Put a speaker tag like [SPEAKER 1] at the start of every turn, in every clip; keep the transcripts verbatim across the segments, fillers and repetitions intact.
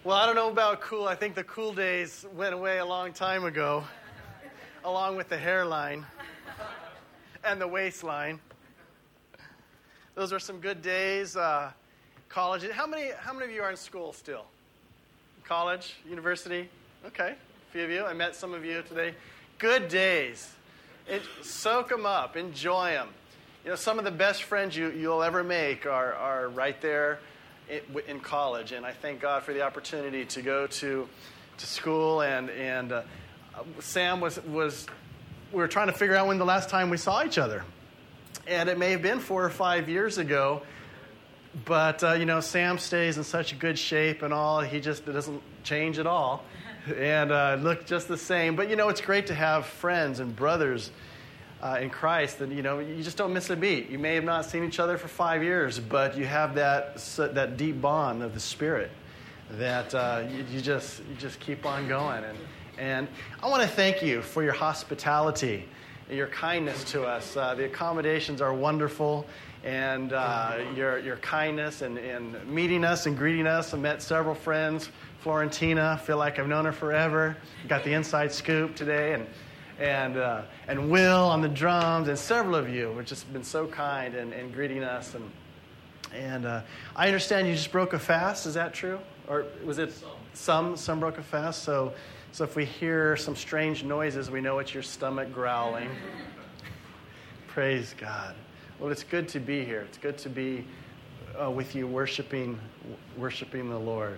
[SPEAKER 1] Well, I don't know about cool. I think the cool days went away a long time ago, along with the hairline and the waistline. Those were some good days. Uh, college. How many? How many of you are in school still? College, university. Okay, a few of you. I met some of you today. Good days. It, soak them up. Enjoy them. You know, some of the best friends you you'll ever make are are right there in college, and I thank God for the opportunity to go to to school. And and uh, Sam was was we were trying to figure out when the last time we saw each other, and it may have been four or five years ago. But uh, you know, Sam stays in such good shape and all. He just doesn't change at all, and uh, look just the same. But you know, it's great to have friends and brothers Uh, in Christ, and you know, you just don't miss a beat. You may have not seen each other for five years, but you have that that deep bond of the Spirit that uh, you, you just you just keep on going. And and I want to thank you for your hospitality, your kindness to us. Uh, the accommodations are wonderful, and uh, your your kindness and, and meeting us and greeting us. I met several friends. Florentina, feel like I've known her forever. Got the inside scoop today, and. And uh, and Will on the drums, and several of you have just been so kind and, and greeting us. And and uh, I understand you just broke a fast. Is that true? Or was it some? Some, some broke a fast. So so if we hear some strange noises, we know it's your stomach growling. Praise God. Well, it's good to be here. It's good to be uh, with you, worshiping worshiping the Lord.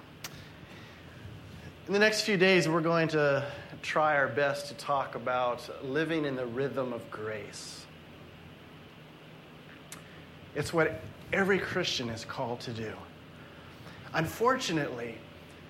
[SPEAKER 1] In the next few days, we're going to try our best to talk about living in the rhythm of grace. It's what every Christian is called to do. Unfortunately,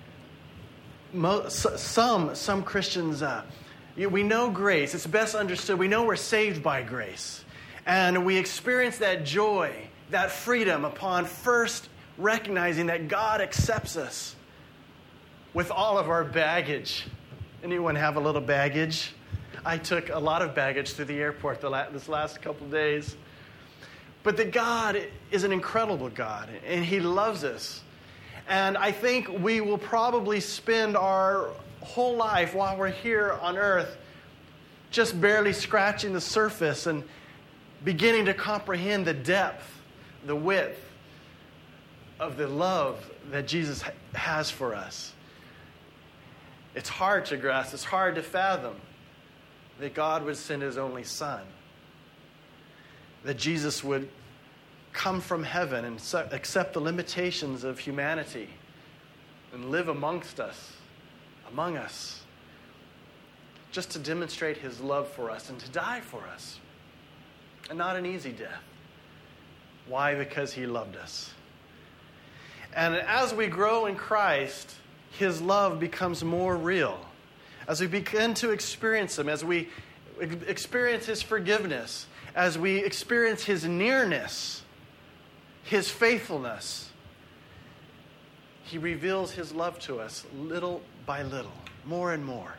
[SPEAKER 1] most, some, some Christians, uh, we know grace. It's best understood. We know we're saved by grace. And we experience that joy, that freedom upon first recognizing that God accepts us with all of our baggage. Anyone have a little baggage? I took a lot of baggage through the airport the la- this last couple of days. But that God is an incredible God, and He loves us. And I think we will probably spend our whole life while we're here on earth just barely scratching the surface and beginning to comprehend the depth, the width of the love that Jesus has for us. It's hard to grasp, it's hard to fathom that God would send His only Son, that Jesus would come from heaven and accept the limitations of humanity and live amongst us, among us, just to demonstrate His love for us and to die for us. And not an easy death. Why? Because He loved us. And as we grow in Christ, His love becomes more real. As we begin to experience Him, as we experience His forgiveness, as we experience His nearness, His faithfulness, He reveals His love to us little by little, more and more.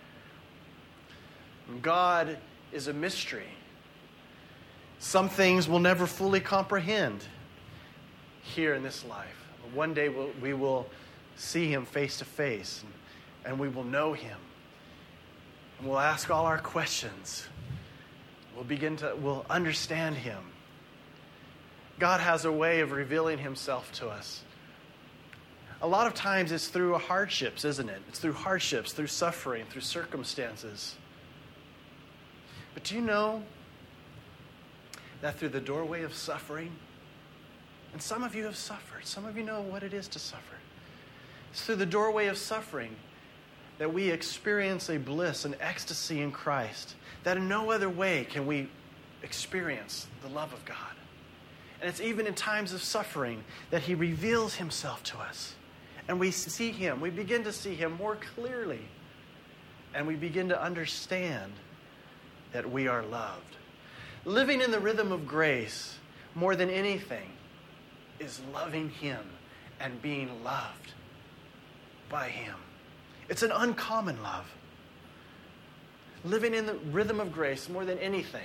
[SPEAKER 1] God is a mystery. Some things we'll never fully comprehend here in this life. One day we'll, we will see Him face to face, and we will know Him, and we'll ask all our questions. We'll begin to, we'll understand Him. God has a way of revealing Himself to us. A lot of times it's through hardships, isn't it? It's through hardships, through suffering, through circumstances. But do you know that through the doorway of suffering, and some of you have suffered, some of you know what it is to suffer. It's through the doorway of suffering that we experience a bliss and ecstasy in Christ that in no other way can we experience the love of God. And it's even in times of suffering that He reveals Himself to us. And we see Him. We begin to see Him more clearly. And we begin to understand that we are loved. Living in the rhythm of grace, more than anything, is loving Him and being loved by Him. It's an uncommon love. Living in the rhythm of grace more than anything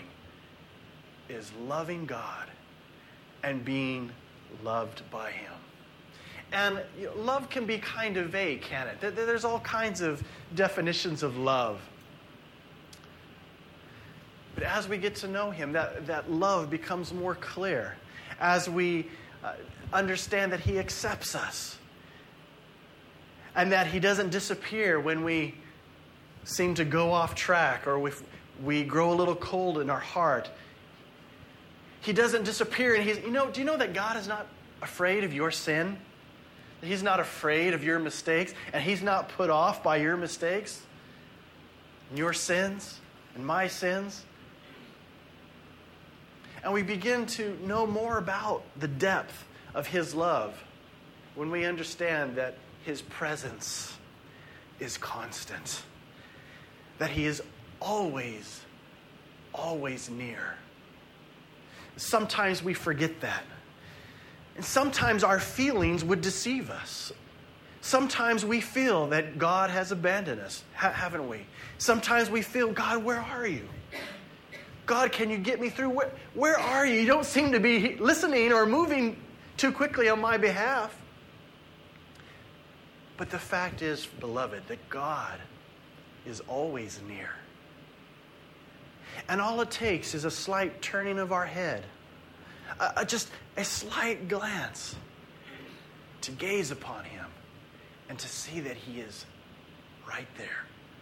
[SPEAKER 1] is loving God and being loved by Him. And you know, love can be kind of vague, can it? There's all kinds of definitions of love. But as we get to know him, that, that love becomes more clear. As we uh, understand that he accepts us. And that he doesn't disappear when we seem to go off track or if we grow a little cold in our heart. He doesn't disappear. And he's, you know, do you know that God is not afraid of your sin? He's not afraid of your mistakes. And he's not put off by your mistakes, and your sins, and my sins. And we begin to know more about the depth of his love when we understand that his presence is constant. That he is always, always near. Sometimes we forget that. And sometimes our feelings would deceive us. Sometimes we feel that God has abandoned us, ha- haven't we? Sometimes we feel, God, where are you? God, can you get me through? Where, where are you? You don't seem to be listening or moving too quickly on my behalf. But the fact is, beloved, that God is always near. And all it takes is a slight turning of our head, a, a, just a slight glance to gaze upon him and to see that he is right there.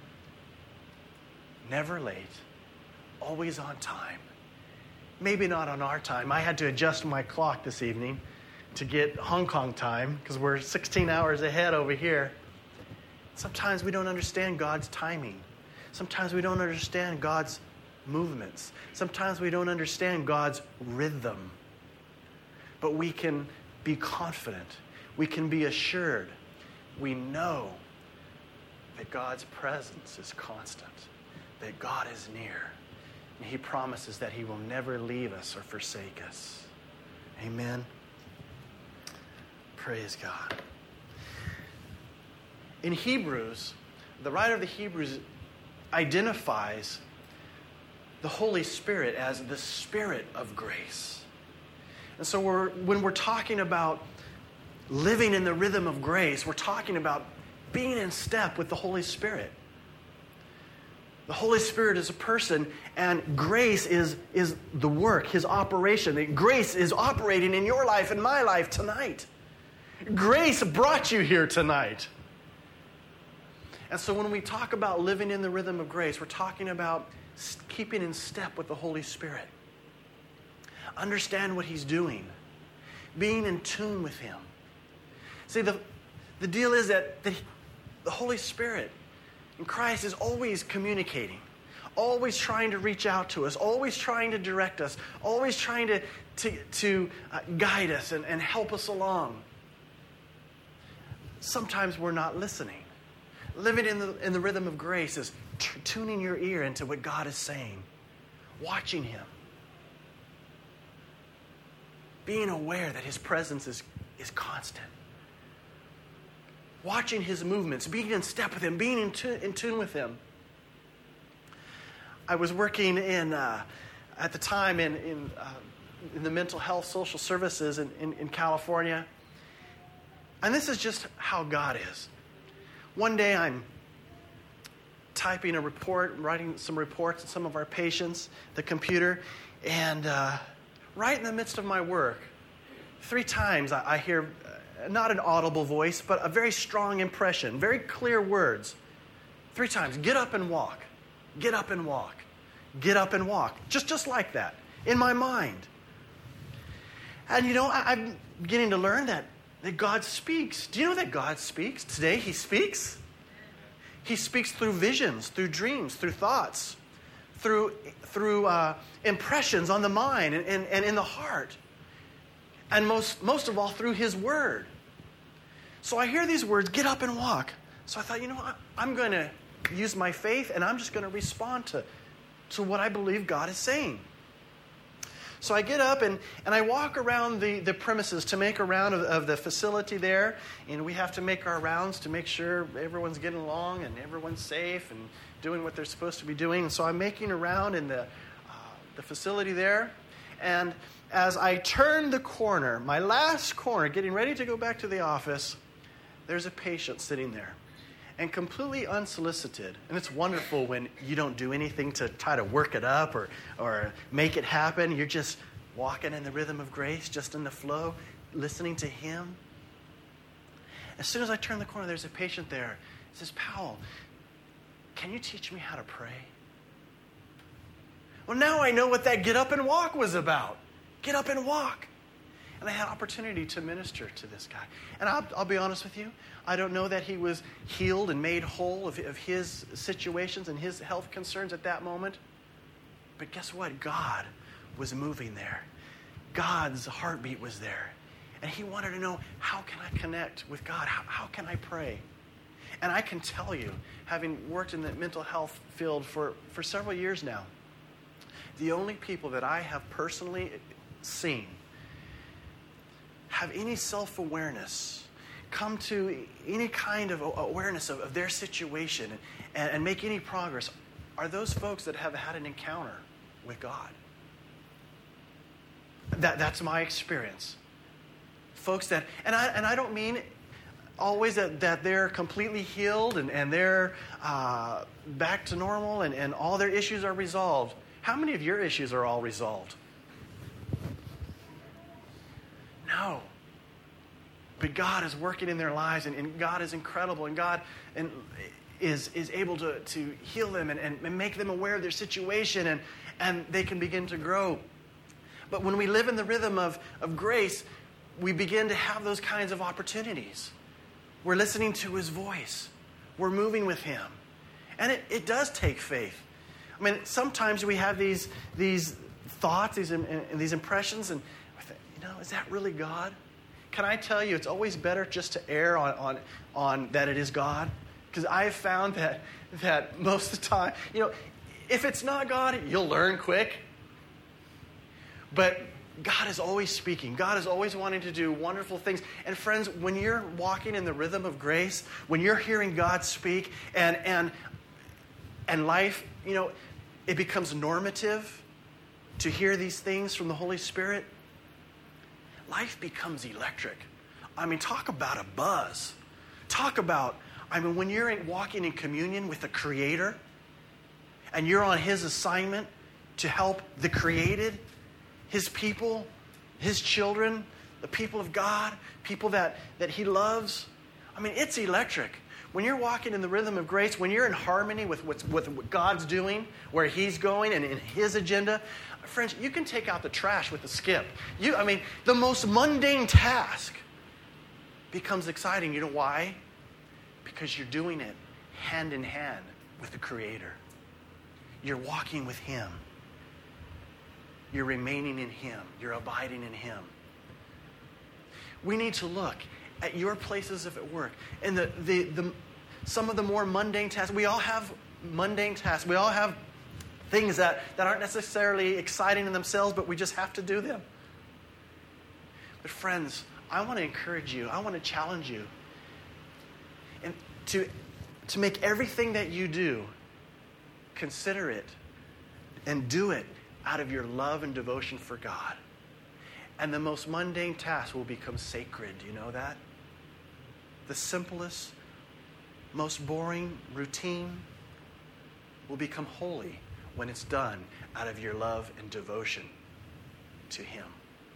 [SPEAKER 1] Never late, always on time. Maybe not on our time. I had to adjust my clock this evening to get Hong Kong time because we're sixteen hours ahead over here. Sometimes we don't understand God's timing. Sometimes we don't understand God's movements. Sometimes we don't understand God's rhythm. But we can be confident. We can be assured. We know that God's presence is constant, that God is near. And he promises that he will never leave us or forsake us. Amen. Praise God. In Hebrews, the writer of the Hebrews identifies the Holy Spirit as the Spirit of grace. And so we're, when we're talking about living in the rhythm of grace, we're talking about being in step with the Holy Spirit. The Holy Spirit is a person, and grace is, is the work, his operation. Grace is operating in your life and my life tonight. Grace brought you here tonight. And so when we talk about living in the rhythm of grace, we're talking about keeping in step with the Holy Spirit. Understand what he's doing. Being in tune with him. See, the, the deal is that the, the Holy Spirit in Christ is always communicating, always trying to reach out to us, always trying to direct us, always trying to, to, to uh, guide us and, and help us along. Sometimes we're not listening. Living in the, in the rhythm of grace is t- tuning your ear into what God is saying, watching him, being aware that his presence is, is constant, watching his movements, being in step with him, being in, tu- in tune with him. I was working in, uh, at the time, in, in, uh, in the mental health social services in, in, in California. And this is just how God is. One day I'm typing a report, writing some reports on some of our patients, the computer, and uh, right in the midst of my work, three times I, I hear uh, not an audible voice, but a very strong impression, very clear words. Three times, get up and walk, get up and walk, get up and walk. Just, just like that, in my mind. And you know, I, I'm beginning to learn that That God speaks. Do you know that God speaks? Today he speaks. He speaks through visions, through dreams, through thoughts, through, through uh, impressions on the mind and, and, and in the heart. And most, most of all, through his word. So I hear these words, get up and walk. So I thought, you know what? I'm going to use my faith and I'm just going to respond to, to what I believe God is saying. So I get up and, and I walk around the, the premises to make a round of, of the facility there. And we have to make our rounds to make sure everyone's getting along and everyone's safe and doing what they're supposed to be doing. And so I'm making a round in the, uh, the facility there. And as I turned the corner, my last corner, getting ready to go back to the office, there's a patient sitting there. And completely unsolicited. And it's wonderful when you don't do anything to try to work it up or, or make it happen. You're just walking in the rhythm of grace, just in the flow, listening to Him. As soon as I turn the corner, there's a patient there. He says, Powell, can you teach me how to pray? Well, now I know what that get up and walk was about. Get up and walk. And I had opportunity to minister to this guy. And I'll, I'll be honest with you, I don't know that he was healed and made whole of, of his situations and his health concerns at that moment. But guess what? God was moving there. God's heartbeat was there. And he wanted to know, how can I connect with God? How, how can I pray? And I can tell you, having worked in the mental health field for, for several years now, the only people that I have personally seen have any self-awareness, come to any kind of awareness of, of their situation and, and make any progress are those folks that have had an encounter with God. That, that's my experience. Folks that, and I, and I don't mean always that, that they're completely healed and, and they're uh, back to normal and, and all their issues are resolved. How many of your issues are all resolved? No. But God is working in their lives, and, and God is incredible, and God and, is, is able to, to heal them and, and make them aware of their situation, and, and they can begin to grow. But when we live in the rhythm of, of grace, we begin to have those kinds of opportunities. We're listening to His voice. We're moving with Him. And it, it does take faith. I mean, sometimes we have these, these thoughts, these, and these impressions, and I think, you know, is that really God? Can I tell you, it's always better just to err on, on, on that it is God? Because I have found that, that most of the time, you know, if it's not God, you'll learn quick. But God is always speaking. God is always wanting to do wonderful things. And friends, when you're walking in the rhythm of grace, when you're hearing God speak, and and and life, you know, it becomes normative to hear these things from the Holy Spirit, life becomes electric. I mean, talk about a buzz. Talk about, I mean, when you're in, walking in communion with the Creator, and you're on His assignment to help the created, His people, His children, the people of God, people that, that He loves. I mean, it's electric. When you're walking in the rhythm of grace, when you're in harmony with, what's, with what God's doing, where He's going and in His agenda, friends, you can take out the trash with a skip. You, I mean, the most mundane task becomes exciting. You know why? Because you're doing it hand in hand with the Creator. You're walking with Him. You're remaining in Him. You're abiding in Him. We need to look at your places of work and the, the, the, some of the more mundane tasks. We all have mundane tasks. We all have things that, that aren't necessarily exciting in themselves, but we just have to do them. But friends, I want to encourage you. I want to challenge you. And to, to make everything that you do, consider it and do it out of your love and devotion for God. And the most mundane tasks will become sacred. Do you know that? The simplest, most boring routine will become holy when it's done out of your love and devotion to Him.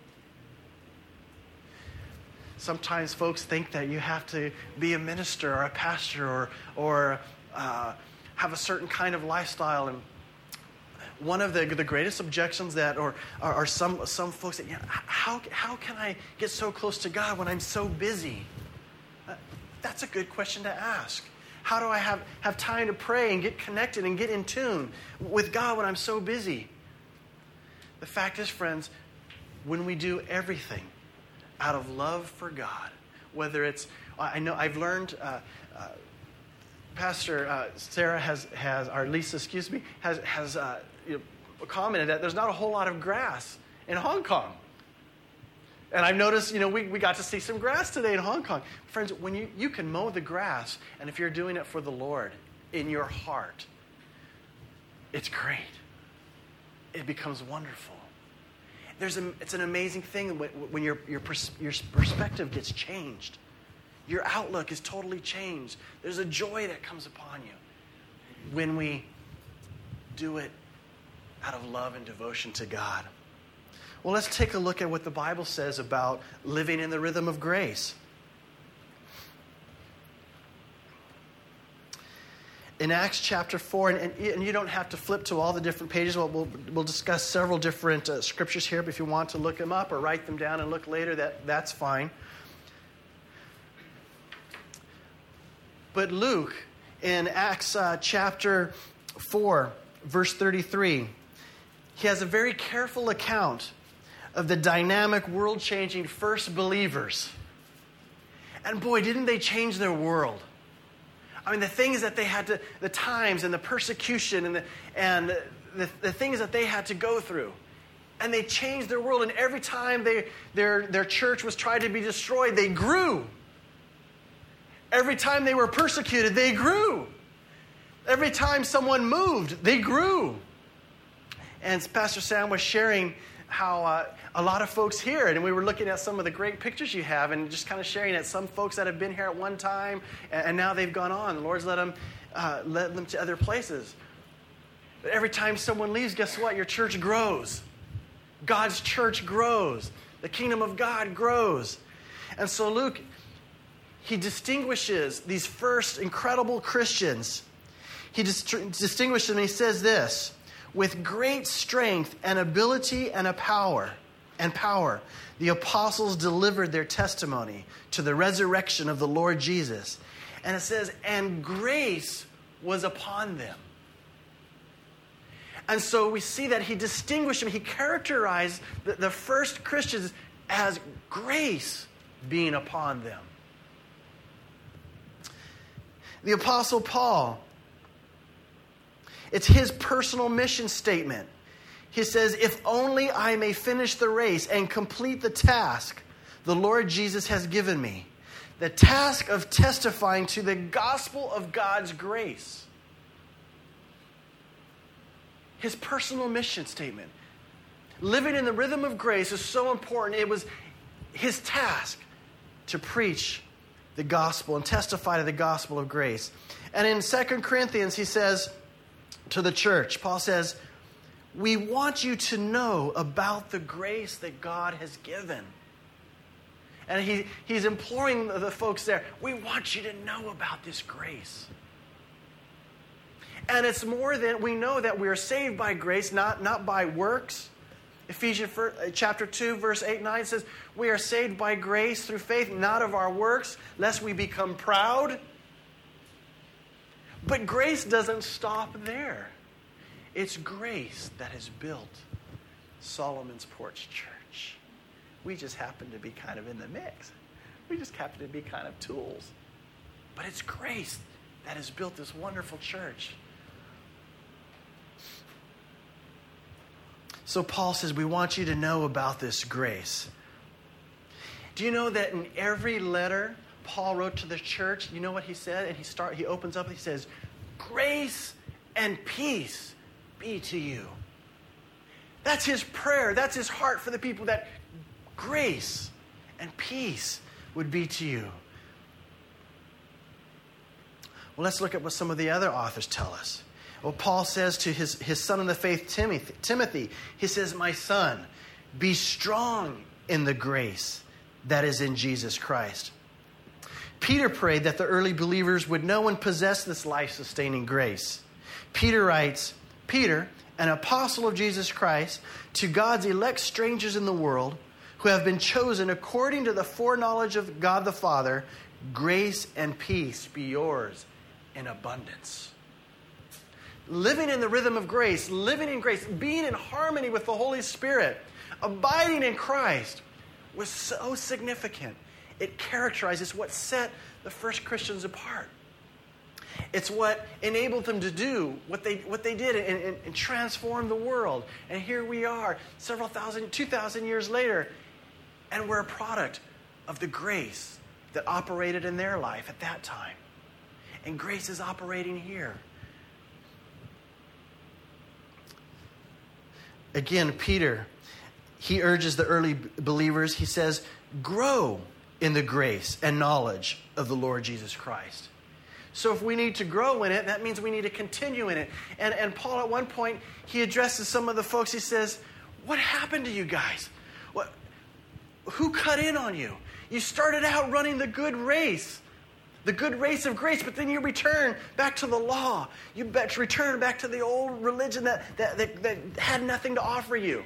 [SPEAKER 1] Sometimes folks think that you have to be a minister or a pastor or, or uh, have a certain kind of lifestyle. And one of the, the greatest objections that, or are, are some some folks that, you know, how, how can I get so close to God when I'm so busy? Uh, that's a good question to ask. How do I have, have time to pray and get connected and get in tune with God when I'm so busy? The fact is, friends, when we do everything out of love for God, whether it's, I know I've learned, uh, uh, Pastor uh, Sarah has, has, or Lisa, excuse me, has, has uh, you know, commented that there's not a whole lot of grass in Hong Kong. And I've noticed, you know, we, we got to see some grass today in Hong Kong. Friends, when you, you can mow the grass, and if you're doing it for the Lord in your heart, it's great. It becomes wonderful. there's a, it's an amazing thing when, when your, your, pers- your perspective gets changed. Your outlook is totally changed. There's a joy that comes upon you when we do it out of love and devotion to God. Well, let's take a look at what the Bible says about living in the rhythm of grace. In Acts chapter four, and, and you don't have to flip to all the different pages. We'll, we'll, we'll discuss several different uh, scriptures here, but if you want to look them up or write them down and look later, that, that's fine. But Luke, in Acts uh, chapter four, verse thirty-three, he has a very careful account of the dynamic, world-changing first believers. And boy, didn't they change their world. I mean, the things that they had to, the times and the persecution and the, and the, the things that they had to go through. And they changed their world. And every time they, their, their church was tried to be destroyed, they grew. Every time they were persecuted, they grew. Every time someone moved, they grew. And Pastor Sam was sharing how uh, a lot of folks here, and we were looking at some of the great pictures you have and just kind of sharing that some folks that have been here at one time and, and now they've gone on. The Lord's led them, uh, led them to other places. But every time someone leaves, guess what? Your church grows. God's church grows. The kingdom of God grows. And so Luke, he distinguishes these first incredible Christians. He dis- distinguishes them and he says this: with great strength and ability and a power and power, the apostles delivered their testimony to the resurrection of the Lord Jesus. And it says, and grace was upon them. And so we see that he distinguished them. He characterized the, the first Christians as grace being upon them. The Apostle Paul, it's his personal mission statement. He says, if only I may finish the race and complete the task the Lord Jesus has given me, the task of testifying to the gospel of God's grace. His personal mission statement. Living in the rhythm of grace is so important. It was his task to preach the gospel and testify to the gospel of grace. And in Second Corinthians, he says to the church, Paul says, we want you to know about the grace that God has given. And he, he's imploring the folks there, we want you to know about this grace. And it's more than, we know that we are saved by grace, not, not by works. Ephesians chapter two, verse eight and nine says, we are saved by grace through faith, not of our works, lest we become proud. But grace doesn't stop there. It's grace that has built Solomon's Porch Church. We just happen to be kind of in the mix. We just happen to be kind of tools. But it's grace that has built this wonderful church. So Paul says, we want you to know about this grace. Do you know that in every letter Paul wrote to the church, you know what he said? And he start he opens up and he says, grace and peace be to you. That's his prayer. That's his heart for the people, that grace and peace would be to you. Well, let's look at what some of the other authors tell us. Well, Paul says to his, his son in the faith, Timothy, Timothy, he says, my son, be strong in the grace that is in Jesus Christ. Peter prayed that the early believers would know and possess this life-sustaining grace. Peter writes, Peter, an apostle of Jesus Christ, to God's elect strangers in the world, who have been chosen according to the foreknowledge of God the Father, grace and peace be yours in abundance. Living in the rhythm of grace, living in grace, being in harmony with the Holy Spirit, abiding in Christ was so significant. It characterizes what set the first Christians apart. It's what enabled them to do what they what they did and, and, and transform the world. And here we are, several thousand, two thousand years later, and we're a product of the grace that operated in their life at that time. And grace is operating here. Again, Peter, he urges the early believers, he says, grow in the grace and knowledge of the Lord Jesus Christ. So if we need to grow in it, that means we need to continue in it. And, and Paul, at one point, he addresses some of the folks. He says, what happened to you guys? What, who cut in on you? You started out running the good race, the good race of grace, but then you return back to the law. You bet, return back to the old religion that, that, that, that had nothing to offer you.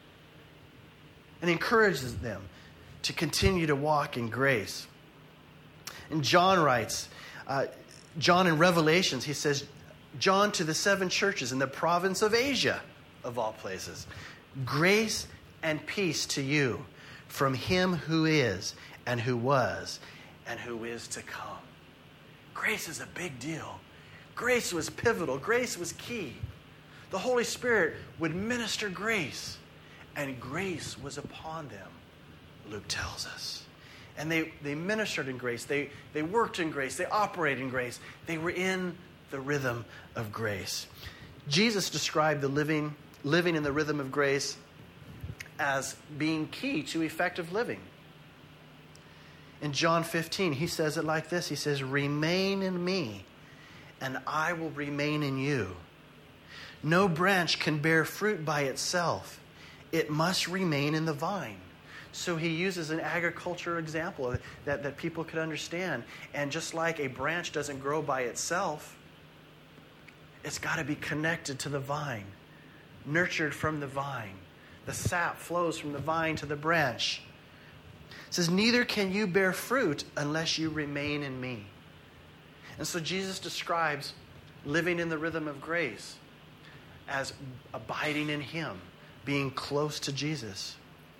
[SPEAKER 1] And encourages them to continue to walk in grace. And John writes, uh, John in Revelations, he says, John to the seven churches in the province of Asia, of all places, grace and peace to you from him who is and who was and who is to come. Grace is a big deal. Grace was pivotal. Grace was key. The Holy Spirit would minister grace, and grace was upon them, Luke tells us. And they, they ministered in grace. They, they worked in grace. They operated in grace. They were in the rhythm of grace. Jesus described the living, living in the rhythm of grace as being key to effective living. In John fifteen, he says it like this. He says, remain in me, and I will remain in you. No branch can bear fruit by itself. It must remain in the vine. So he uses an agriculture example that, that people could understand. And just like a branch doesn't grow by itself, it's got to be connected to the vine, nurtured from the vine. The sap flows from the vine to the branch. It says, neither can you bear fruit unless you remain in me. And so Jesus describes living in the rhythm of grace as abiding in him, being close to Jesus.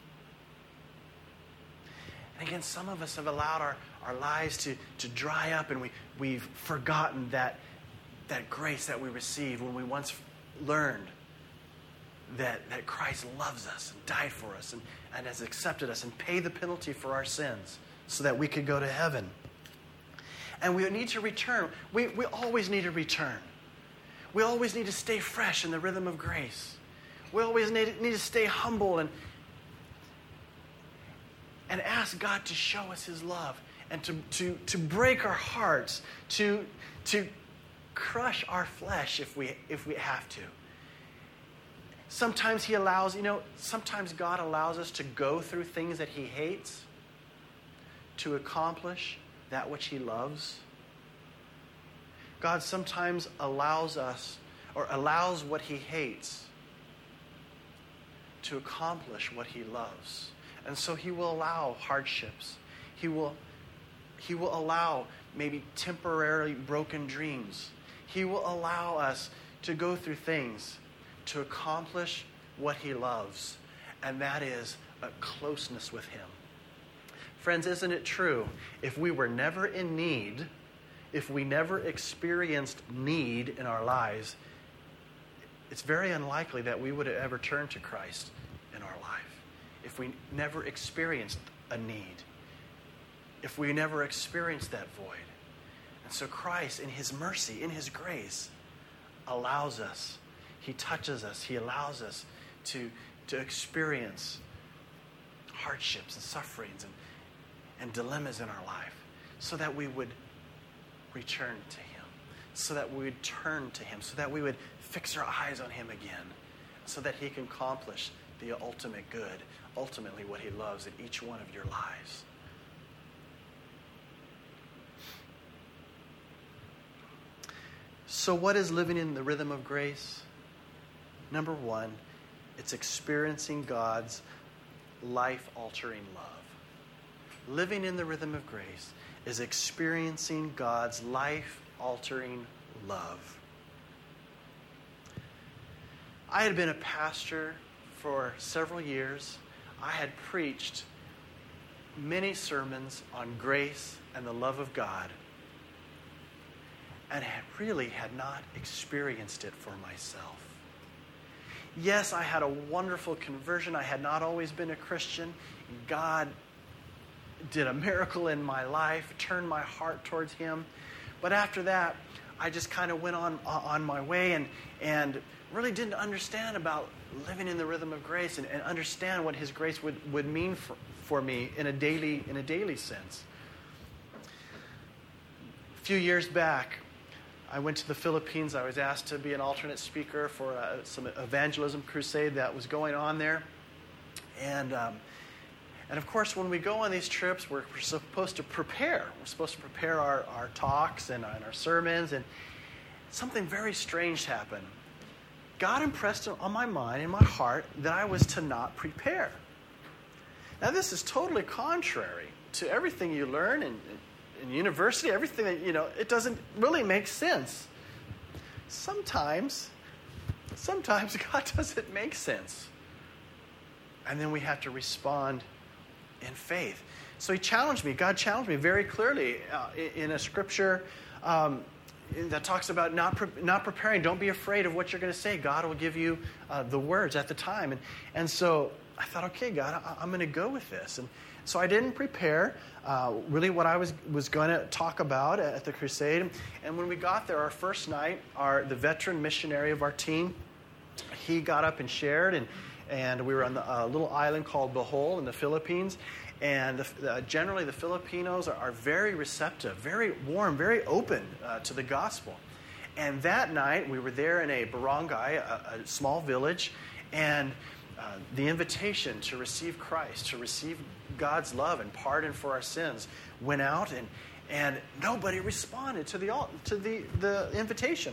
[SPEAKER 1] And again, some of us have allowed our, our lives to, to dry up, and we, we've forgotten that, that grace that we received when we once learned that, that Christ loves us and died for us and, and has accepted us and paid the penalty for our sins so that we could go to heaven. And we need to return. We, we always need to return. We always need to stay fresh in the rhythm of grace. We always need, need to stay humble and And ask God to show us his love and to, to, to break our hearts, to, to crush our flesh if we, if we have to. Sometimes he allows, you know, sometimes God allows us to go through things that he hates to accomplish that which he loves. God sometimes allows us or allows what he hates to accomplish what he loves. And so he will allow hardships. He will, he will allow maybe temporarily broken dreams. He will allow us to go through things to accomplish what he loves, and that is a closeness with him. Friends, isn't it true? If we were never in need, if we never experienced need in our lives, it's very unlikely that we would have ever turned to Christ in our life. If we never experienced a need, if we never experienced that void. And so Christ, in his mercy, in his grace, allows us, he touches us, he allows us to, to experience hardships and sufferings and, and dilemmas in our life so that we would return to him, so that we would turn to him, so that we would fix our eyes on him again, so that he can accomplish the ultimate good, ultimately what he loves in each one of your lives. So what is living in the rhythm of grace? Number one, it's experiencing God's life-altering love. Living in the rhythm of grace is experiencing God's life-altering love. I had been a pastor for several years. I had preached many sermons on grace and the love of God, and had really had not experienced it for myself. Yes, I had a wonderful conversion. I had not always been a Christian. God did a miracle in my life, turned my heart towards him. But after that, I just kind of went on on my way and and really didn't understand about living in the rhythm of grace and, and understand what His grace would, would mean for, for me in a daily in a daily sense. A few years back, I went to the Philippines. I was asked to be an alternate speaker for uh, some evangelism crusade that was going on there. And um, and of course, when we go on these trips, we're, we're supposed to prepare. We're supposed to prepare our, our talks and, and our sermons. And something very strange happened. God impressed on my mind, in my heart, that I was to not prepare. Now, this is totally contrary to everything you learn in, in university, everything that, you know, it doesn't really make sense. Sometimes, sometimes God doesn't make sense. And then we have to respond in faith. So He challenged me. God challenged me very clearly uh, in a scripture um, that talks about not pre- not preparing. Don't be afraid of what you're going to say. God will give you uh, the words at the time. And and so I thought, okay, God, I, I'm going to go with this. And so I didn't prepare uh, really what I was was going to talk about at the crusade. And when we got there, our first night, our the veteran missionary of our team, he got up and shared, and and we were on the uh, little island called Bohol in the Philippines. And the, uh, generally, the Filipinos are, are very receptive, very warm, very open uh, to the gospel. And that night, we were there in a barangay, a, a small village, and uh, the invitation to receive Christ, to receive God's love and pardon for our sins, went out, and and nobody responded to the to the the invitation.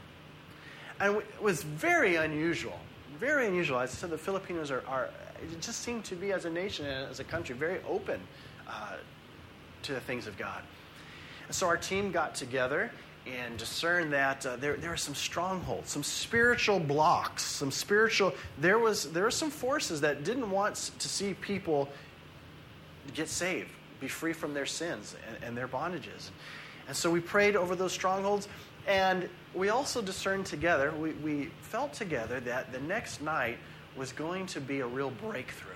[SPEAKER 1] And it was very unusual, very unusual. As I said, the Filipinos are. are It just seemed to be, as a nation and as a country, very open uh, to the things of God. And so our team got together and discerned that uh, there there were some strongholds, some spiritual blocks, some spiritual. There was there were some forces that didn't want to see people get saved, be free from their sins and, and their bondages. And so we prayed over those strongholds, and we also discerned together. We we felt together that the next night was going to be a real breakthrough.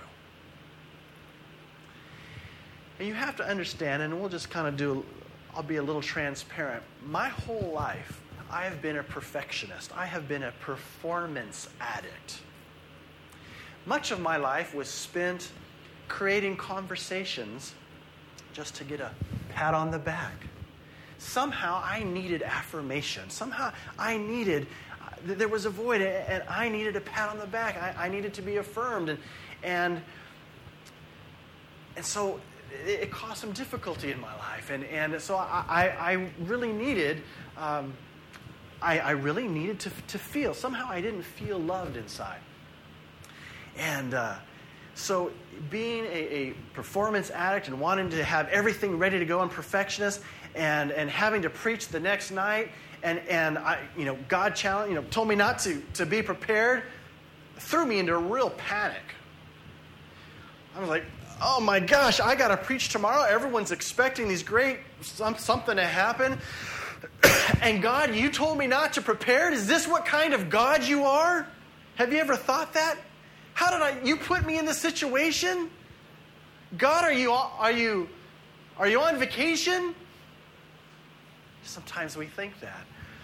[SPEAKER 1] And you have to understand, and we'll just kind of do, I'll be a little transparent. My whole life, I have been a perfectionist. I have been a performance addict. Much of my life was spent creating conversations just to get a pat on the back. Somehow I needed affirmation. Somehow I needed There was a void, and I needed a pat on the back. I, I needed to be affirmed, and and and so it, it caused some difficulty in my life, and and so I I really needed um, I I really needed to to feel. Somehow I didn't feel loved inside, and uh, so being a, a performance addict and wanting to have everything ready to go and perfectionist, and and having to preach the next night. And and I, you know, God challenged, you know, told me not to to be prepared, threw me into a real panic. I was like, oh my gosh, I got to preach tomorrow. Everyone's expecting these great some, something to happen, and God, you told me not to prepare. Is this what kind of God you are? Have you ever thought that? How did I? You put me in this situation? God, are you are you are you on vacation? Sometimes we think that.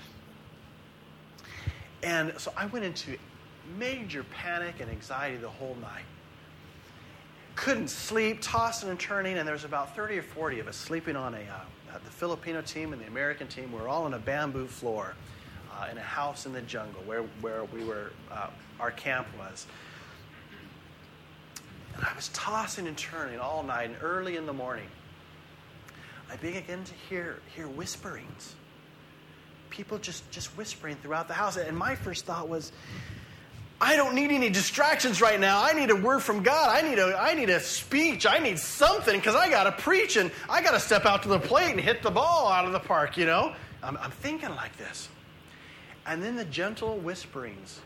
[SPEAKER 1] And so I went into major panic and anxiety the whole night. Couldn't sleep, tossing and turning, and there was about thirty or forty of us sleeping on a uh, the Filipino team and the American team. We were all on a bamboo floor uh, in a house in the jungle where, where we were, uh, our camp was. And I was tossing and turning all night, and early in the morning, I began to hear hear whisperings. People just, just whispering throughout the house. And my first thought was, I don't need any distractions right now. I need a word from God. I need a I need a speech. I need something because I got to preach and I got to step out to the plate and hit the ball out of the park, you know. I'm, I'm thinking like this. And then the gentle whisperings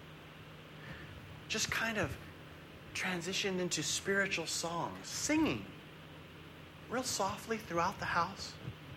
[SPEAKER 1] just kind of transitioned into spiritual songs, singing real softly throughout the house.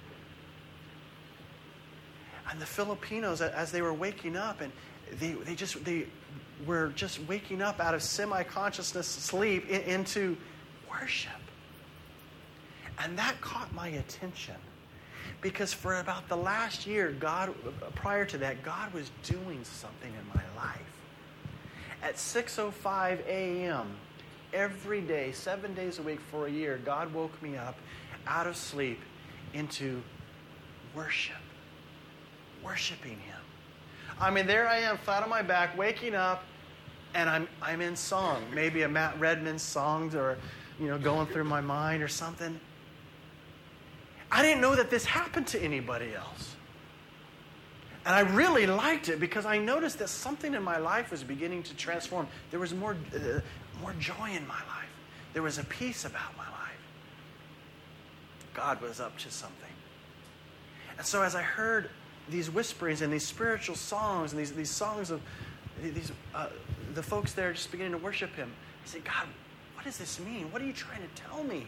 [SPEAKER 1] And the Filipinos, as they were waking up, and they, they just they were just waking up out of semi-consciousness sleep into worship. And that caught my attention. Because for about the last year, God, prior to that, God was doing something in my life. At six oh five a.m., every day, seven days a week for a year, God woke me up out of sleep into worship. Worshiping Him. I mean, there I am, flat on my back, waking up, and I'm I'm in song. Maybe a Matt Redman song, or, you know, going through my mind or something. I didn't know that this happened to anybody else. And I really liked it because I noticed that something in my life was beginning to transform. There was more, uh, more joy in my life. There was a peace about my life. God was up to something. And so as I heard these whisperings and these spiritual songs and these, these songs of these uh, the folks there just beginning to worship Him, I said, God, what does this mean? What are you trying to tell me?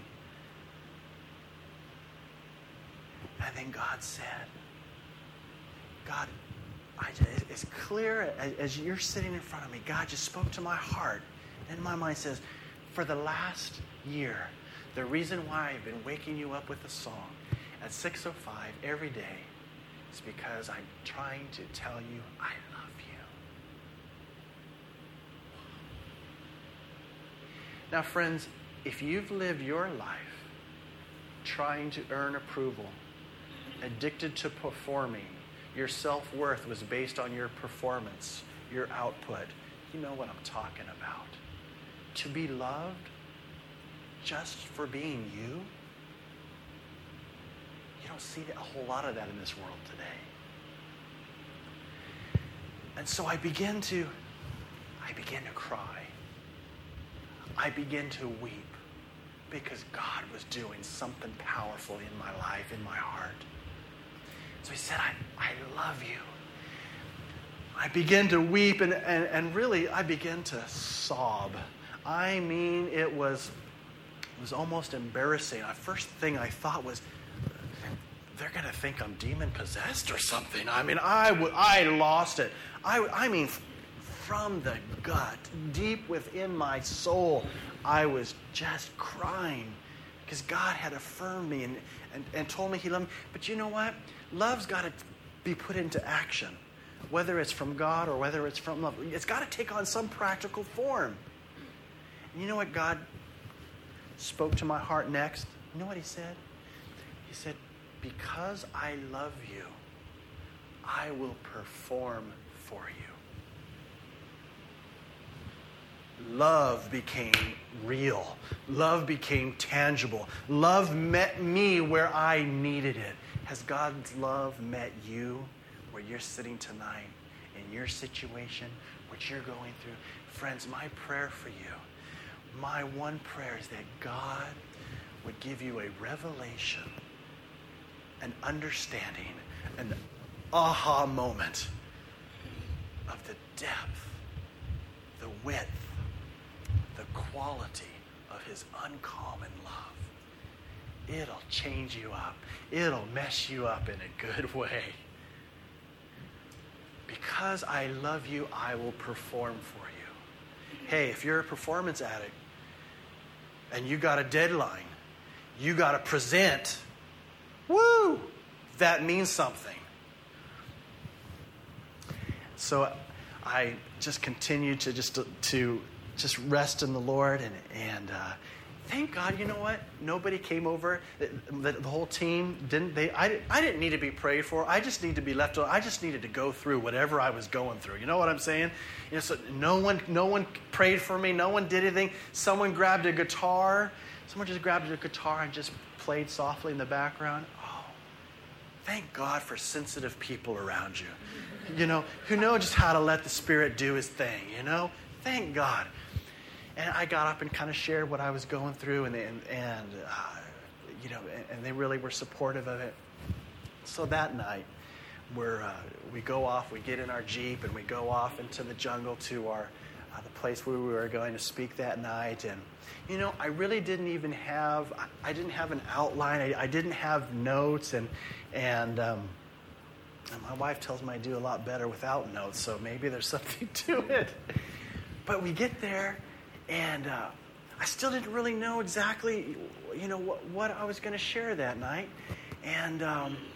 [SPEAKER 1] And then God said, God, I, it's clear as, as you're sitting in front of me, God just spoke to my heart. And my mind says, for the last year, the reason why I've been waking you up with a song at six oh five every day is because I'm trying to tell you I love you. Now, friends, if you've lived your life trying to earn approval, addicted to performing, your self-worth was based on your performance, your output, you know what I'm talking about. To be loved just for being you, you don't see a whole lot of that in this world today. And so I began to, I began to cry. I began to weep because God was doing something powerful in my life, in my heart. So He said, I, I love you. I began to weep and, and, and really I began to sob. I mean, it was, it was almost embarrassing. The first thing I thought was, they're going to think I'm demon-possessed or something. I mean, I, w- I lost it. I, I mean, from the gut, deep within my soul, I was just crying because God had affirmed me and, and, and told me He loved me. But you know what? Love's got to be put into action, whether it's from God or whether it's from love. It's got to take on some practical form. And you know what God spoke to my heart next? You know what He said? He said, because I love you, I will perform for you. Love became real. Love became tangible. Love met me where I needed it. Has God's love met you where you're sitting tonight in your situation, what you're going through? Friends, my prayer for you, my one prayer is that God would give you a revelation, an understanding, an aha moment of the depth, the width, the quality of His uncommon love. It'll change you up. It'll mess you up in a good way. Because I love you, I will perform for you. Hey, if you're a performance addict and you got a deadline, you got to present, woo, that means something. So I just continued to just to, to just rest in the Lord and and uh, thank God. You know what? Nobody came over. The, the, the whole team didn't. They. I. I didn't need to be prayed for. I just need to be left alone. I just needed to go through whatever I was going through. You know what I'm saying? You know. So no one. No one prayed for me. No one did anything. Someone grabbed a guitar. Someone just grabbed a guitar and just played softly in the background. Oh, thank God for sensitive people around you. You know, who know just how to let the Spirit do His thing. You know, thank God. And I got up and kind of shared what I was going through, and and, and uh, you know, and, and they really were supportive of it. So that night, we're uh, we go off, we get in our Jeep, and we go off into the jungle to our uh, the place where we were going to speak that night. And you know, I really didn't even have I, I didn't have an outline. I, I didn't have notes, and and. Um, And my wife tells me I do a lot better without notes, so maybe there's something to it. But we get there, and uh, I still didn't really know exactly, you know, what, what I was going to share that night. And um,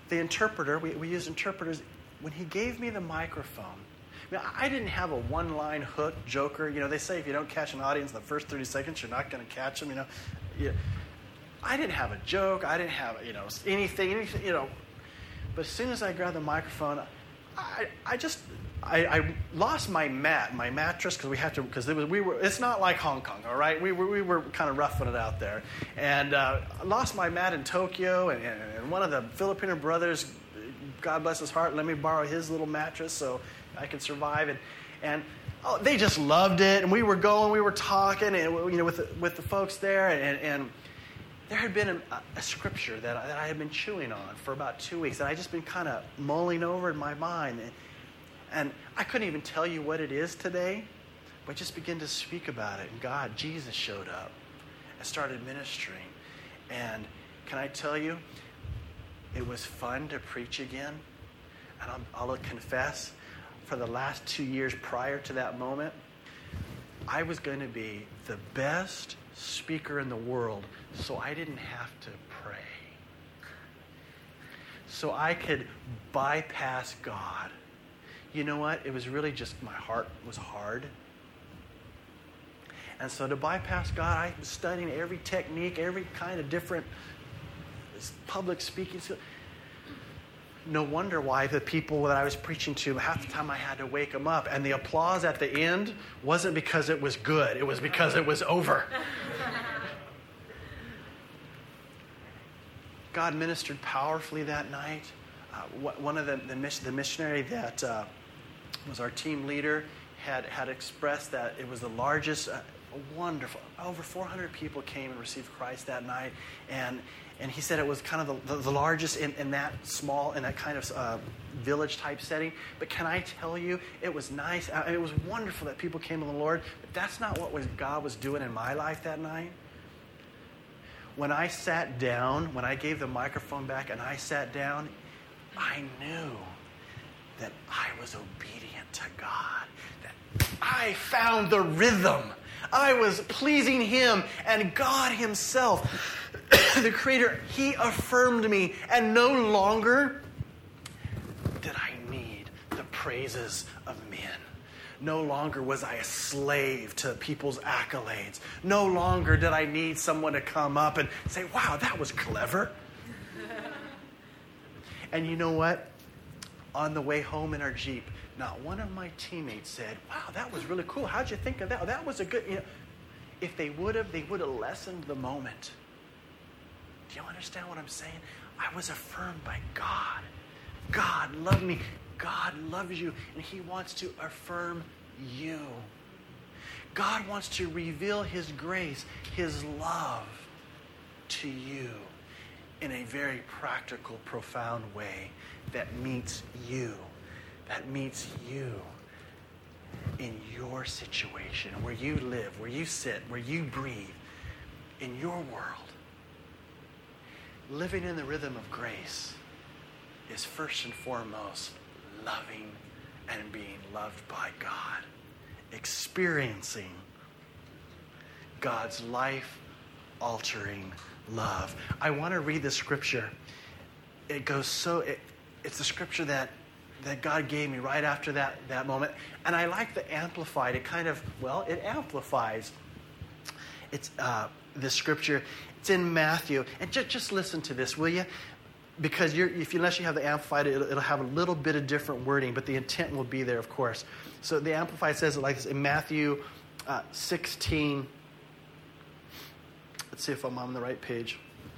[SPEAKER 1] the interpreter, we, we use interpreters, when he gave me the microphone, I mean, I didn't have a one-line hook joker. You know, they say if you don't catch an audience in the first thirty seconds, you're not going to catch them, you know. You, I didn't have a joke. I didn't have, you know, anything, anything, you know. But as soon as I grabbed the microphone, I, I just, I, I lost my mat, my mattress, because we had to, because it was, we were, it's not like Hong Kong, all right? We were, we were kind of roughing it out there. And uh, I lost my mat in Tokyo, and, and one of the Filipino brothers, God bless his heart, let me borrow his little mattress so I could survive. And, and oh, they just loved it. And we were going, we were talking, and you know, with the, with the folks there, and, and there had been a, a scripture that I, that I had been chewing on for about two weeks, and I just been kind of mulling over in my mind. And, and I couldn't even tell you what it is today, but just begin to speak about it. And God, Jesus showed up and started ministering. And can I tell you, it was fun to preach again. And I'll, I'll confess, for the last two years prior to that moment, I was going to be the best speaker in the world, so I didn't have to pray. So I could bypass God. You know what? It was really just my heart was hard. And so to bypass God, I was studying every technique, every kind of different public speaking. No wonder why the people that I was preaching to, half the time I had to wake them up. And the applause at the end wasn't because it was good. It was because it was over. God ministered powerfully that night. Uh, one of the, the, the missionary that uh, was our team leader had, had expressed that it was the largest, uh, wonderful, over four hundred people came and received Christ that night. And And he said it was kind of the, the, the largest in, in that small, in that kind of uh, village-type setting. But can I tell you, it was nice. Uh, it was wonderful that people came to the Lord. But that's not what was, God was doing in my life that night. When I sat down, when I gave the microphone back and I sat down, I knew that I was obedient to God. That I found the rhythm. I was pleasing Him, and God Himself, the Creator, He affirmed me, and no longer did I need the praises of men. No longer was I a slave to people's accolades. No longer did I need someone to come up and say, wow, that was clever. And you know what? On the way home in our Jeep, not one of my teammates said, wow, that was really cool. How'd you think of that? That was a good, you know. If they would have, they would have lessened the moment. Do you understand what I'm saying? I was affirmed by God. God loved me. God loves you, and He wants to affirm you. God wants to reveal His grace, His love to you in a very practical, profound way that meets you, that meets you in your situation, where you live, where you sit, where you breathe, in your world. Living in the rhythm of grace is first and foremost loving and being loved by God. Experiencing God's life-altering love. I want to read the scripture. It goes so, it, it's a scripture that, that God gave me right after that, that moment. And I like the Amplified. It kind of, well, it amplifies. It's uh, the scripture. It's in Matthew. And just, just listen to this, will you? Because you're, if you, unless you have the Amplified, it'll, it'll have a little bit of different wording, but the intent will be there, of course. So the Amplified says it like this in Matthew uh, sixteen. Let's see if I'm on the right page.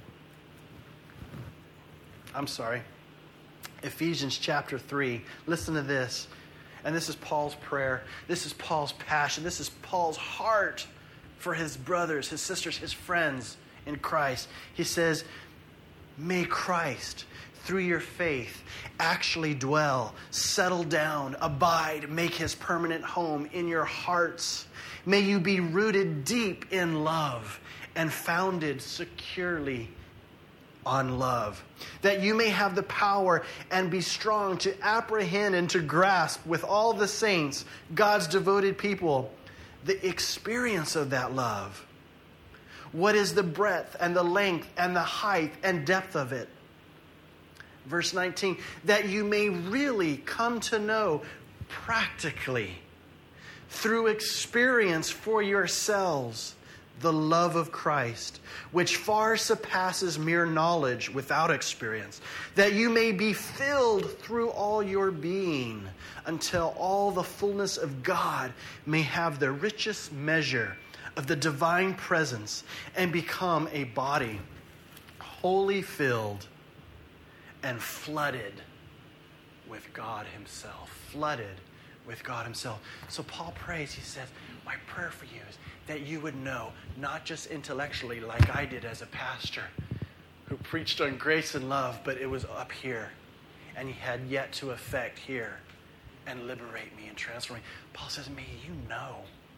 [SPEAKER 1] I'm sorry. Ephesians chapter three. Listen to this. And this is Paul's prayer. This is Paul's passion. This is Paul's heart for his brothers, his sisters, his friends in Christ. He says, may Christ, through your faith, actually dwell, settle down, abide, make His permanent home in your hearts. May you be rooted deep in love and founded securely on love, that you may have the power and be strong to apprehend and to grasp with all the saints, God's devoted people, the experience of that love. What is the breadth and the length and the height and depth of it? Verse nineteen, that you may really come to know practically, through experience for yourselves, the love of Christ, which far surpasses mere knowledge without experience, that you may be filled through all your being, until all the fullness of God may have the richest measure of the divine presence and become a body wholly filled and flooded with God himself. Flooded with God himself. So Paul prays, he says, my prayer for you is that you would know, not just intellectually like I did as a pastor who preached on grace and love, but it was up here and he had yet to affect here and liberate me and transform me. Paul says, may you know,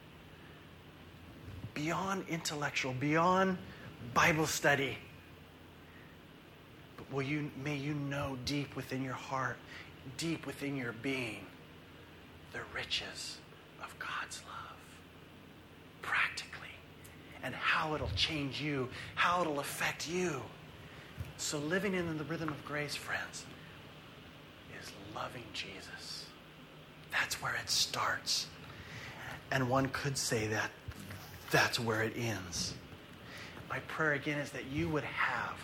[SPEAKER 1] beyond intellectual, beyond Bible study, but will you, may you know deep within your heart, deep within your being, the riches of God's love, practically, and how it'll change you, how it'll affect you. So living in the rhythm of grace, friends, is loving Jesus. That's where it starts. And one could say that that's where it ends. My prayer again is that you would have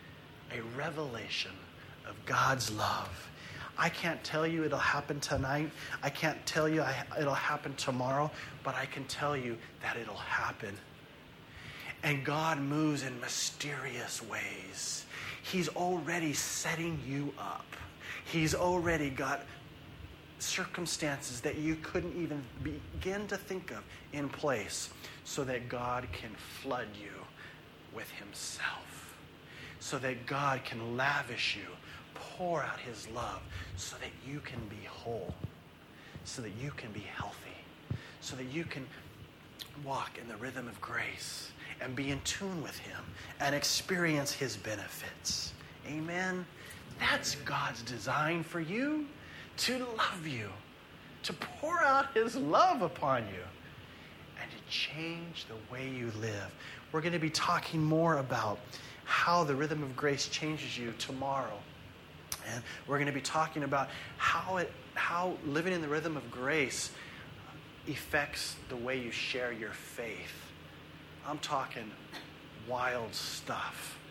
[SPEAKER 1] a revelation of God's love. I can't tell you it'll happen tonight. I can't tell you I, it'll happen tomorrow, but I can tell you that it'll happen. And God moves in mysterious ways. He's already setting you up. He's already got circumstances that you couldn't even begin to think of in place so that God can flood you with himself, so that God can lavish you, pour out his love so that you can be whole, so that you can be healthy, so that you can walk in the rhythm of grace and be in tune with him and experience his benefits. Amen? That's God's design for you, to love you, to pour out his love upon you, and to change the way you live. We're going to be talking more about how the rhythm of grace changes you tomorrow. And we're going to be talking about how it, how living in the rhythm of grace affects the way you share your faith. I'm talking wild stuff.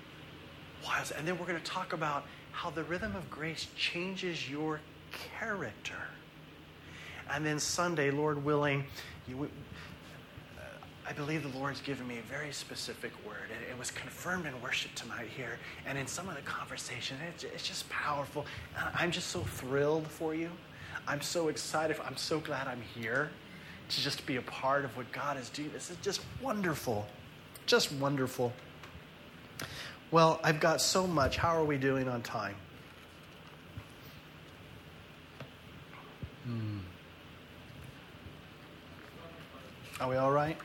[SPEAKER 1] Wild, and then we're going to talk about how the rhythm of grace changes your character. And then Sunday, Lord willing, you, uh, I believe the Lord's given me a very specific word. And it was confirmed in worship tonight here and in some of the conversation. It's, it's just powerful. And I'm just so thrilled for you. I'm so excited. I'm so glad I'm here to just be a part of what God is doing. This is just wonderful. Just wonderful. Well, I've got so much. How are we doing on time? Hmm. Are we all right?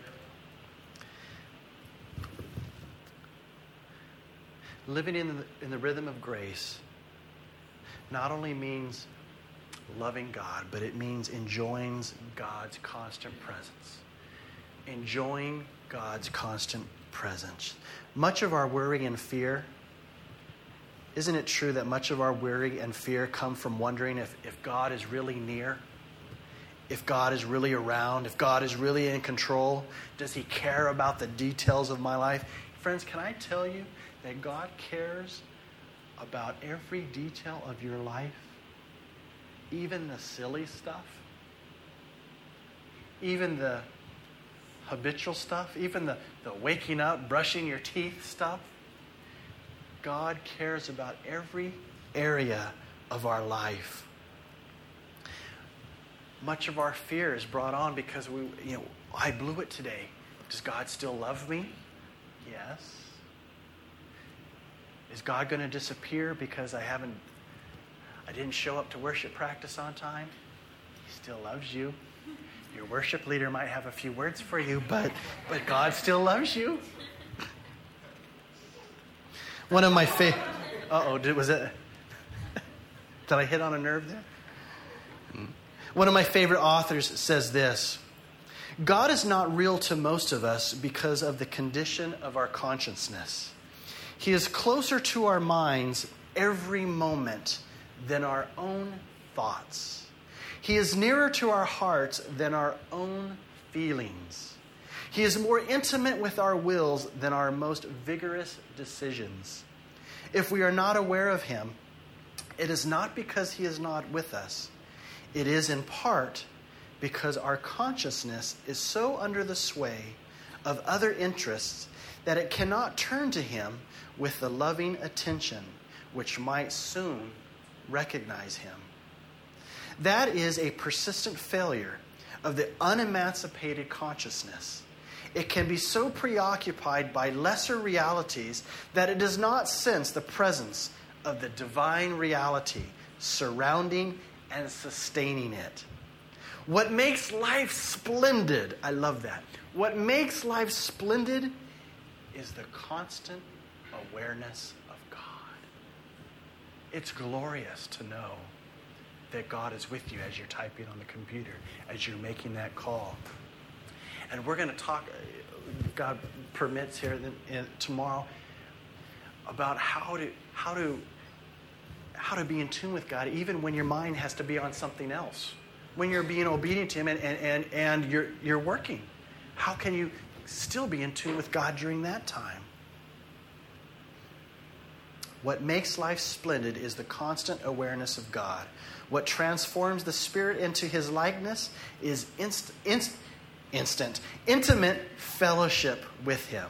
[SPEAKER 1] Living in the, in the rhythm of grace not only means loving God, but it means enjoying God's constant presence. Enjoying God's constant presence. Much of our worry and fear, isn't it true that much of our worry and fear come from wondering if, if God is really near? If God is really around? If God is really in control? Does he care about the details of my life? Friends, can I tell you that God cares about every detail of your life? Even the silly stuff? Even the habitual stuff? Even the, the waking up, brushing your teeth stuff? God cares about every area of our life. Much of our fear is brought on because we, you know, I blew it today. Does God still love me? Yes. Is God going to disappear because I haven't, I didn't show up to worship practice on time? He still loves you. Your worship leader might have a few words for you, but but God still loves you. One of my favorite. Uh-oh, did was it? Did I hit on a nerve there? One of my favorite authors says this: God is not real to most of us because of the condition of our consciousness. He is closer to our minds every moment than our own thoughts. He is nearer to our hearts than our own feelings. He is more intimate with our wills than our most vigorous decisions. If we are not aware of him, it is not because he is not with us. It is in part because our consciousness is so under the sway of other interests that it cannot turn to him with the loving attention which might soon recognize him. That is a persistent failure of the unemancipated consciousness. It can be so preoccupied by lesser realities that it does not sense the presence of the divine reality surrounding and sustaining it. What makes life splendid, I love that. What makes life splendid is the constant awareness of God. It's glorious to know that God is with you as you're typing on the computer, as you're making that call. And we're going to talk, if God permits, here in, in, tomorrow about how to how to how to be in tune with God, even when your mind has to be on something else. When you're being obedient to him and, and, and, and you're you're working. How can you still be in tune with God during that time? What makes life splendid is the constant awareness of God. What transforms the spirit into his likeness is inst, inst, instant, intimate fellowship with him.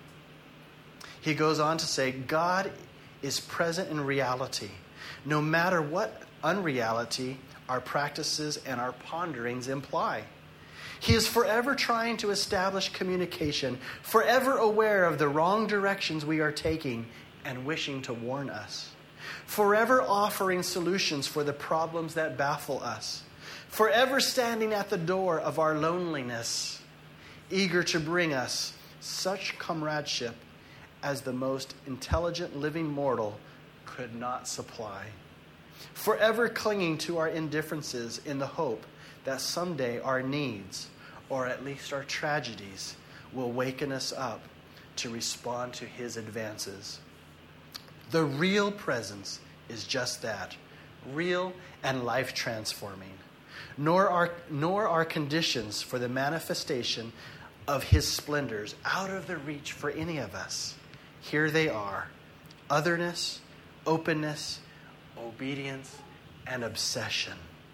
[SPEAKER 1] He goes on to say, God is present in reality, no matter what unreality our practices and our ponderings imply. He is forever trying to establish communication, forever aware of the wrong directions we are taking and wishing to warn us, forever offering solutions for the problems that baffle us, forever standing at the door of our loneliness, eager to bring us such comradeship as the most intelligent living mortal could not supply, forever clinging to our indifferences in the hope that someday our needs, or at least our tragedies, will waken us up to respond to his advances. The real presence is just that, real and life-transforming. Nor are, nor are conditions for the manifestation of his splendors out of the reach for any of us. Here they are: otherness, openness, obedience, and obsession.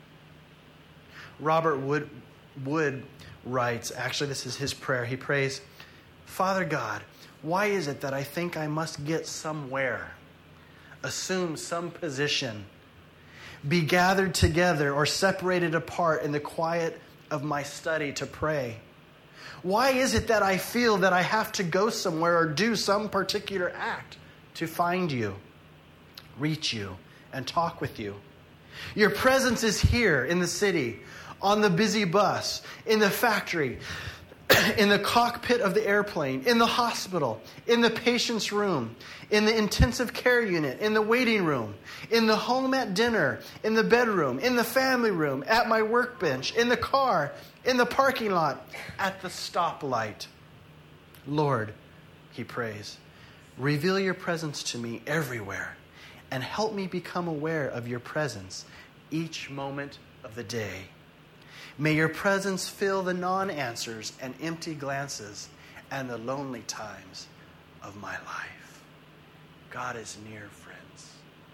[SPEAKER 1] Robert Wood, Wood writes, actually this is his prayer. He prays, Father God, why is it that I think I must get somewhere, assume some position, be gathered together or separated apart in the quiet of my study to pray? Why is it that I feel that I have to go somewhere or do some particular act to find you, reach you, and talk with you? Your presence is here in the city, on the busy bus, in the factory, in the cockpit of the airplane, in the hospital, in the patient's room, in the intensive care unit, in the waiting room, in the home at dinner, in the bedroom, in the family room, at my workbench, in the car, in the parking lot, at the stoplight. Lord, he prays, reveal your presence to me everywhere and help me become aware of your presence each moment of the day. May your presence fill the non-answers and empty glances and the lonely times of my life. God is near, friends.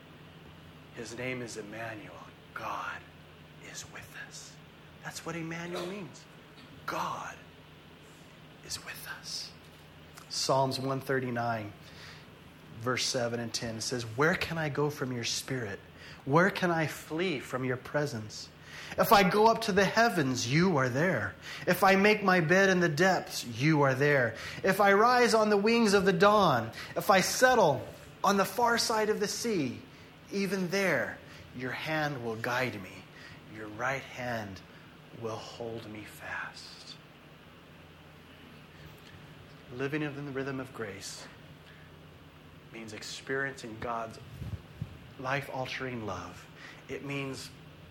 [SPEAKER 1] His name is Emmanuel. God is with us. That's what Emmanuel means. God is with us. Psalms one thirty-nine, verse seven and ten says, where can I go from your spirit? Where can I flee from your presence? If I go up to the heavens, you are there. If I make my bed in the depths, you are there. If I rise on the wings of the dawn, if I settle on the far side of the sea, even there your hand will guide me. Your right hand will hold me fast. Living in the rhythm of grace means experiencing God's life-altering love. It means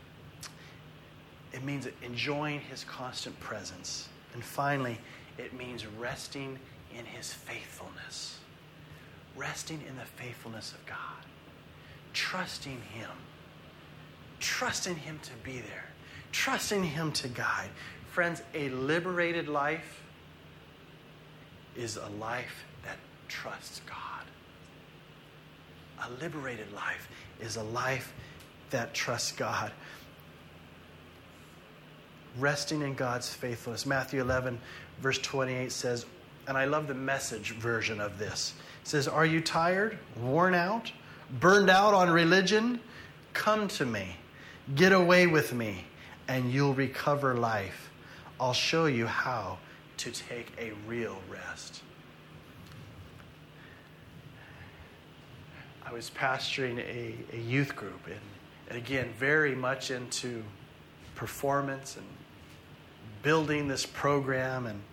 [SPEAKER 1] It means enjoying his constant presence. And finally, it means resting in his faithfulness. Resting in the faithfulness of God. trusting Him. Trusting Him to be there. Trusting Him to guide. Friends, a liberated life is a life that trusts God. A liberated life is a life that trusts God. Resting in God's faithfulness. Matthew eleven, verse twenty-eight says, and I love the Message version of this. It says, are you tired, worn out, burned out on religion? Come to me. Get away with me, and you'll recover life. I'll show you how to take a real rest. I was pastoring a, a youth group, and, and again, very much into performance and building this program. And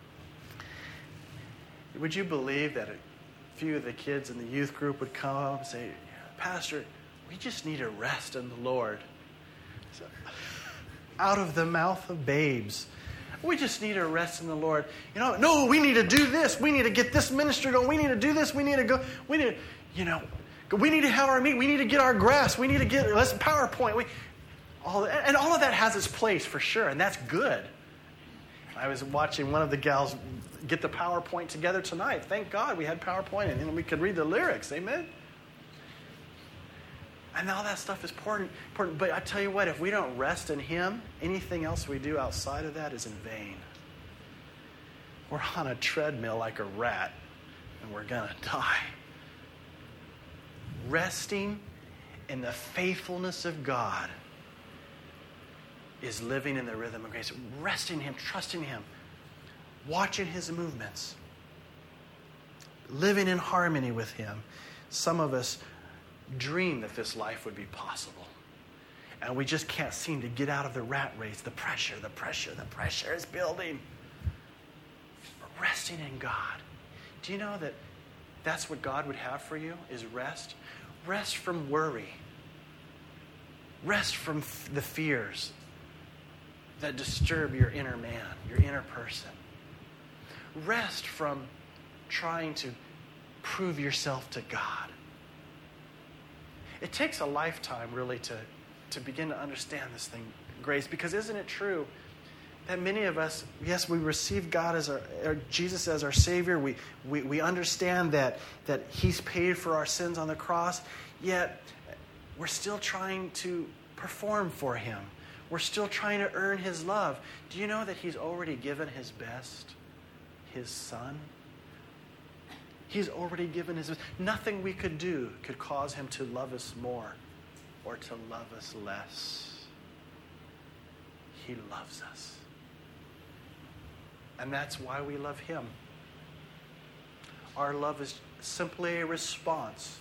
[SPEAKER 1] would you believe that a few of the kids in the youth group would come up and say, Pastor, we just need a rest in the Lord. So, out of the mouth of babes. We just need a rest in the Lord. You know, no, we need to do this. We need to get this ministry going. We need to do this. We need to go. We need to, you know, we need to have our meeting. We need to get our grass. We need to get, let's PowerPoint. We, all, and all of that has its place for sure, and that's good. I was watching one of the gals get the PowerPoint together tonight. Thank God we had PowerPoint, and we could read the lyrics. Amen? And all that stuff is important, important. But I tell you what, if we don't rest in Him, anything else we do outside of that is in vain. We're on a treadmill like a rat, and we're going to die. Resting in the faithfulness of God is living in the rhythm of grace. Resting in Him, trusting Him, watching His movements, living in harmony with Him. Some of us dream that this life would be possible, and we just can't seem to get out of the rat race. The pressure, the pressure, the pressure is building. But resting in God. Do you know that that's what God would have for you, is rest? Rest from worry. Rest from f- the fears that disturb your inner man, your inner person. Rest from trying to prove yourself to God. It takes a lifetime, really, to, to begin to understand this thing, grace, because isn't it true that many of us, yes, we receive God as our, or Jesus as our Savior. We, we, we understand that, that He's paid for our sins on the cross, yet we're still trying to perform for Him. We're still trying to earn His love. Do you know that He's already given His best, His Son? He's already given His best. Nothing we could do could cause Him to love us more or to love us less. He loves us. And that's why we love Him. Our love is simply a response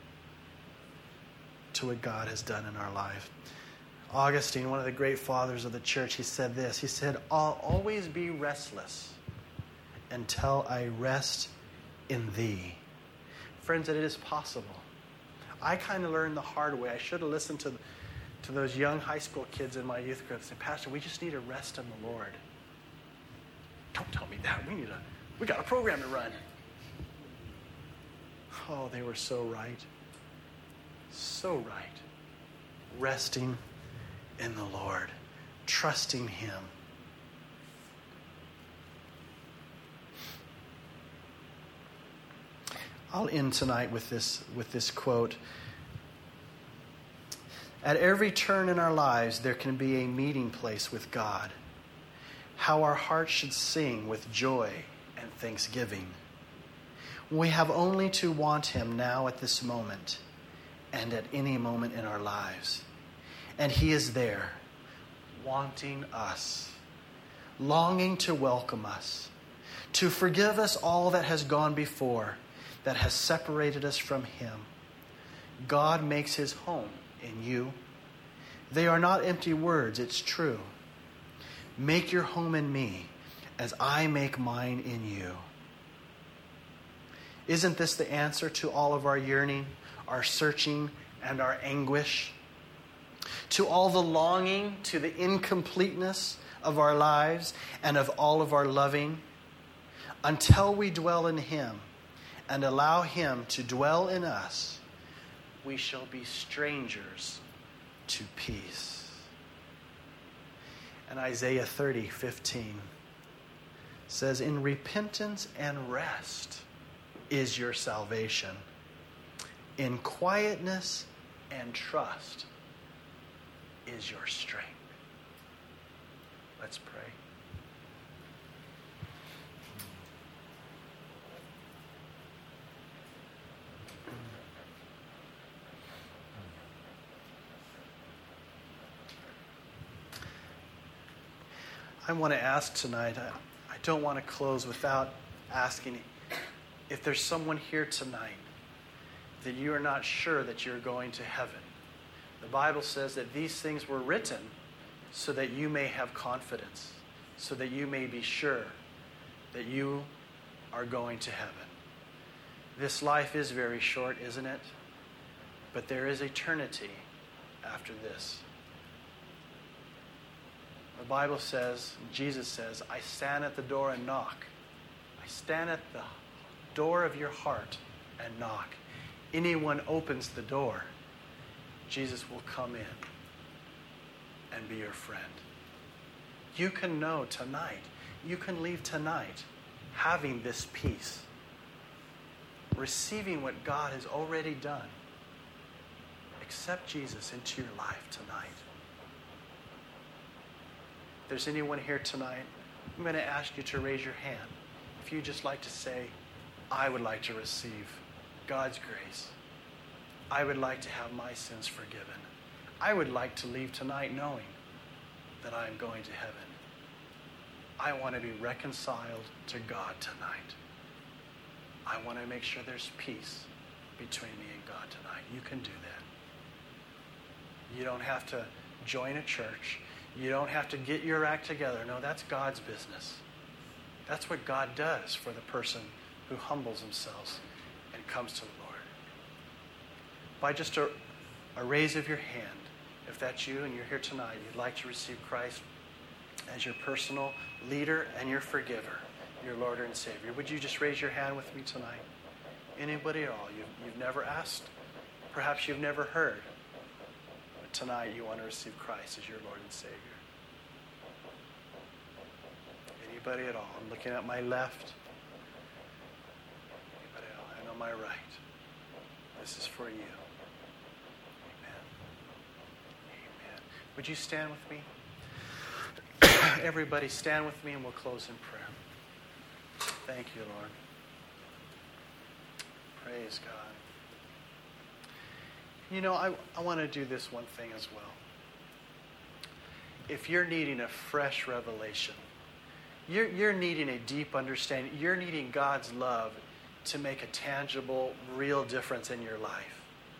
[SPEAKER 1] to what God has done in our life. Augustine, one of the great fathers of the church, he said this. He said, I'll always be restless until I rest in Thee. Friends, that it is possible. I kind of learned the hard way. I should have listened to, to those young high school kids in my youth group and said, Pastor, we just need to rest in the Lord. Don't tell me that. We need a, we got a program to run. Oh, they were so right. So right. Resting in the Lord. Trusting Him. I'll end tonight with this, with this quote. At every turn in our lives, there can be a meeting place with God. How our hearts should sing with joy and thanksgiving. We have only to want Him now at this moment and at any moment in our lives. And He is there, wanting us, longing to welcome us, to forgive us all that has gone before, that has separated us from Him. God makes His home in you. They are not empty words, it's true. Make your home in me as I make mine in you. Isn't this the answer to all of our yearning, our searching, and our anguish? To all the longing, to the incompleteness of our lives and of all of our loving? Until we dwell in Him and allow Him to dwell in us, we shall be strangers to peace. And Isaiah thirty fifteen says, in repentance and rest is your salvation. In quietness and trust is your strength. Let's pray. I want to ask tonight, I, I don't want to close without asking if there's someone here tonight that you are not sure that you're going to heaven. The Bible says that these things were written so that you may have confidence, so that you may be sure that you are going to heaven. This life is very short, isn't it? But there is eternity after this. The Bible says, Jesus says, I stand at the door and knock. I stand at the door of your heart and knock. Anyone opens the door, Jesus will come in and be your friend. You can know tonight, you can leave tonight having this peace, receiving what God has already done. Accept Jesus into your life tonight. If there's anyone here tonight, I'm going to ask you to raise your hand. If you'd just like to say, I would like to receive God's grace. I would like to have my sins forgiven. I would like to leave tonight knowing that I am going to heaven. I want to be reconciled to God tonight. I want to make sure there's peace between me and God tonight. You can do that. You don't have to join a church. You don't have to get your act together. No, that's God's business. That's what God does for the person who humbles themselves and comes to the Lord. By just a, a raise of your hand, if that's you and you're here tonight, you'd like to receive Christ as your personal leader and your forgiver, your Lord and Savior, would you just raise your hand with me tonight? Anybody at all? You've, you've never asked. Perhaps you've never heard. But tonight you want to receive Christ as your Lord and Savior. Anybody at all? I'm looking at my left. Anybody at all? And on my right. This is for you. Amen. Amen. Would you stand with me? Everybody stand with me and we'll close in prayer. Thank you, Lord. Praise God. You know, I, I want to do this one thing as well. If you're needing a fresh revelation, you're, you're needing a deep understanding, you're needing God's love to make a tangible, real difference in your life.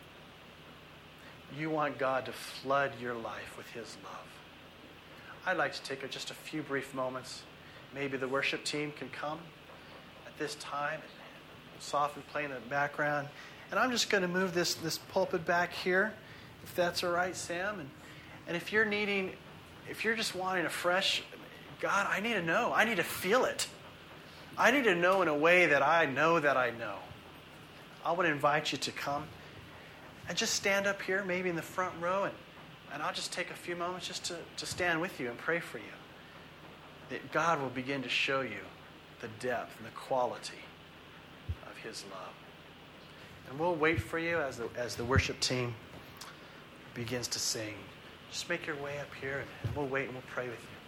[SPEAKER 1] You want God to flood your life with His love. I'd like to take just a few brief moments. Maybe the worship team can come at this time and softly play in the background. And I'm just going to move this, this pulpit back here, if that's all right, Sam. And, and if you're needing, if you're just wanting a fresh, God, I need to know. I need to feel it. I need to know in a way that I know that I know. I would invite you to come and just stand up here, maybe in the front row, and, and I'll just take a few moments just to, to stand with you and pray for you. That God will begin to show you the depth and the quality of His love. And we'll wait for you as the, as the worship team begins to sing. Just make your way up here, and we'll wait and we'll pray with you.